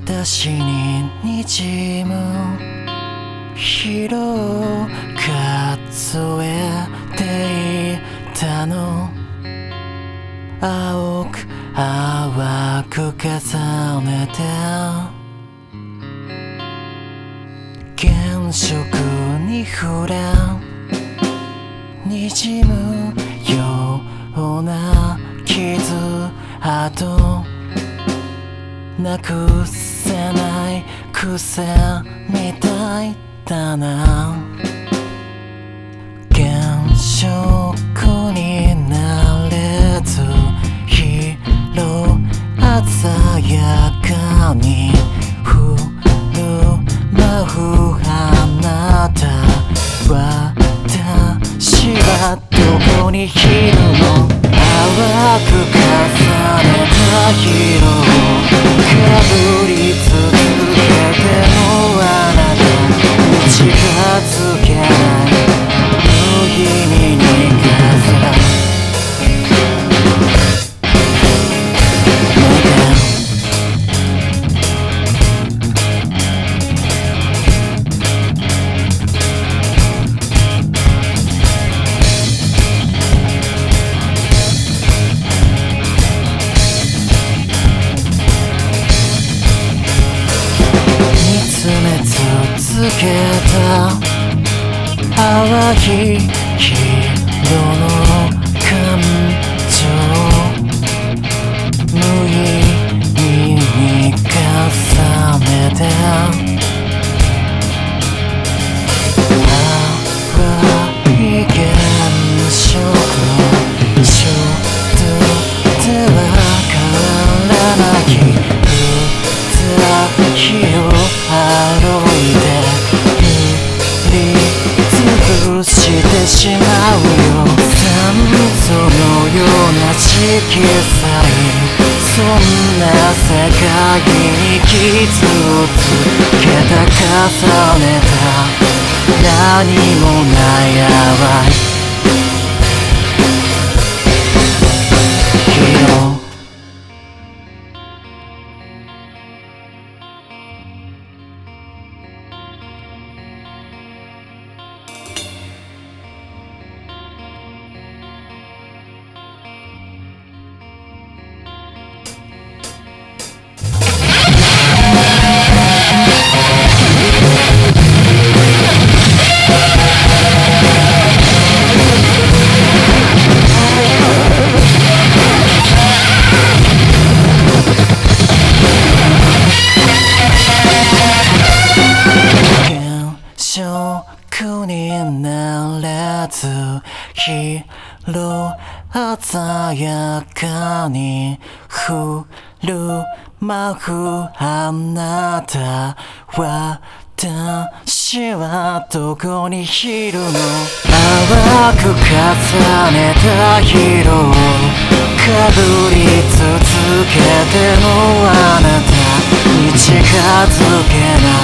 私に滲む色を数えていたの。青く淡く重ねて原色に触れ滲むような傷跡、なくせない癖みたいだな。原色になれず色鮮やかに振る舞うあなた、私はどこにいるの。淡く重ねた色をかぶり続けてもあなたに近づけない。無意味に風続けた淡い色の感情、無意味に重ねて淡い原色のちょっとでは変わらない二人を歩いて潰してしまうよ。酸素のような色彩、そんな世界に傷をつけた重ねた何もない淡い色。色になれず色鮮やかに振る舞うあなた、私はどこにいるの。淡く重ねた色をかぶり続けてもあなたに近づけない。